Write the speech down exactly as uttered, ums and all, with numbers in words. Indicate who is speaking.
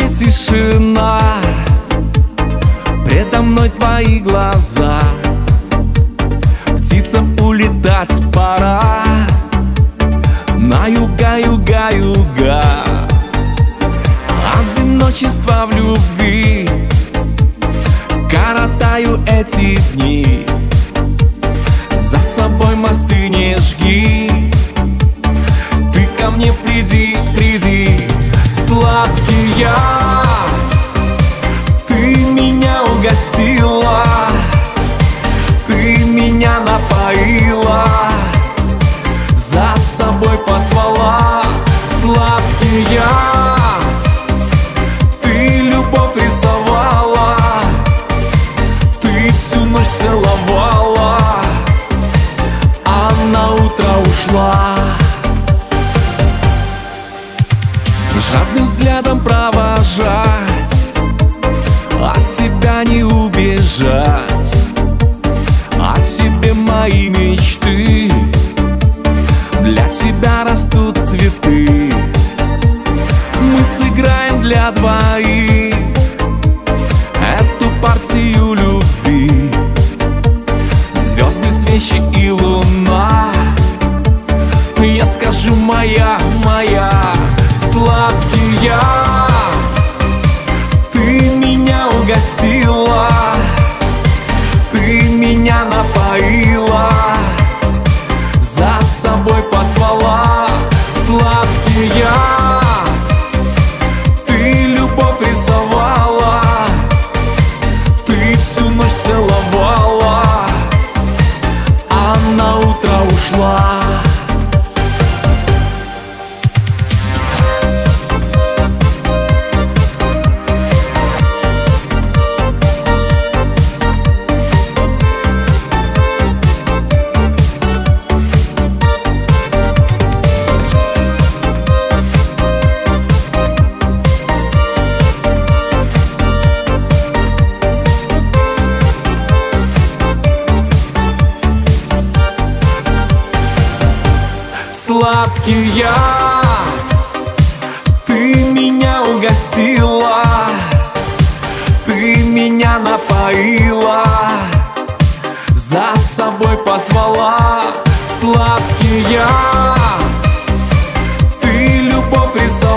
Speaker 1: тишина, предо мной твои глаза. Птицам улетать пора на юга, юга, юга. Одиночество в любви коротаю эти дни. За собой мосты не жги, ты ко мне приди, приди. Сладкий яд, ты меня угостила, ты меня напоила, за собой позвала. Сладкий яд, ты любовь рисовала, ты всю ночь целовала, а на утро ушла. Жадным взглядом провожать, от себя не убежать. О тебе мои мечты, для тебя растут цветы. Мы сыграем для двоих эту партию любви. Звезды, свечи и луна, я скажу моя, моя. Сладкий яд, ты меня угостила, ты меня напоила, за собой позвала. Сладкий яд, ты любовь рисовала, ты всю ночь целовала, а на утро ушла. Сладкий яд, ты меня угостила, ты меня напоила, за собой позвала. Сладкий яд, ты любовь рисовала,